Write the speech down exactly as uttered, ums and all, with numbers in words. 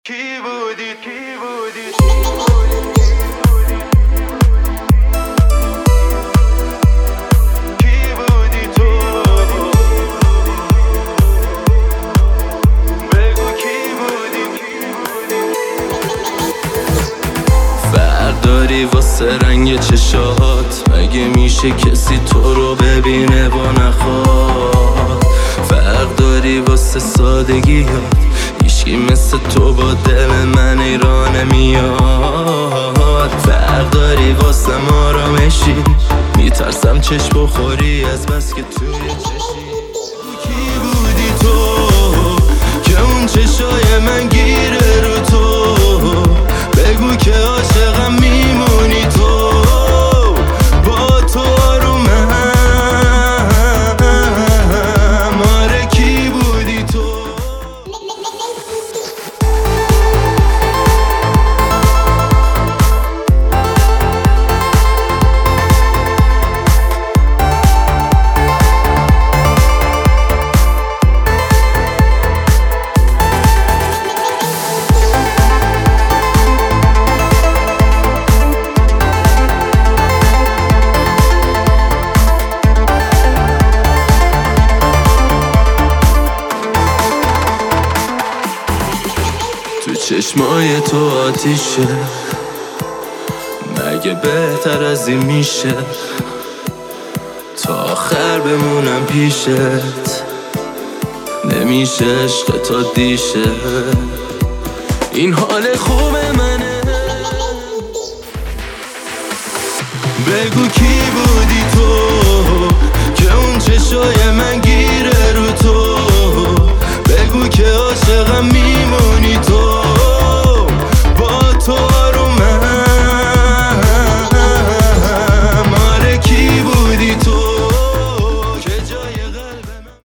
کی بودی کی بودی کی بودی تو بگو کی بودی فرق داری واسه رنگ چشات، مگه میشه کسی تو رو ببینه و نخواد؟ فرق داری واسه سادگیات، هیچکی مثل تو با دل من ایران نمیاد. فرق داری واسه آرامشی، میترسم چشم بخوری از بس که توی چشی. کی بودی تو که اون چشای من گیره رو تو؟ بگو که عاشقم میمونی تو، با تو آرومم. آره کی بودی تو؟ تو چشمای تو آتیشه، مگه بهتر از این میشه؟ تا آخر بمونم پیشت، نمیشه عشق تا دیشه. این حال خوبه